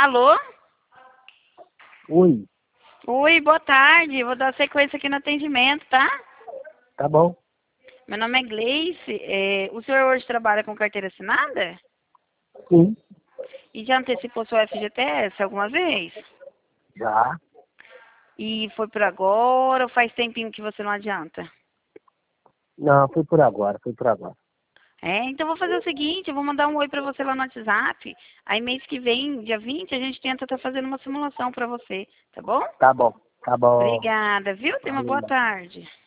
Alô? Oi, Oi, boa tarde. Vou dar sequência aqui no atendimento, tá? tá bom? Meu nome é Gleice. O senhor hoje trabalha com carteira assinada? Sim, E já antecipou seu FGTS alguma vez? já. E foi por agora ou faz tempinho que você não adianta? Não, foi por agora, foi por agora. Então vou fazer o seguinte, eu vou mandar um oi pra você lá no WhatsApp. Aí mês que vem, dia 20, a gente tenta estar fazendo uma simulação pra você, tá bom? Tá bom, tá bom. Obrigada, viu? Tenha uma boa tarde.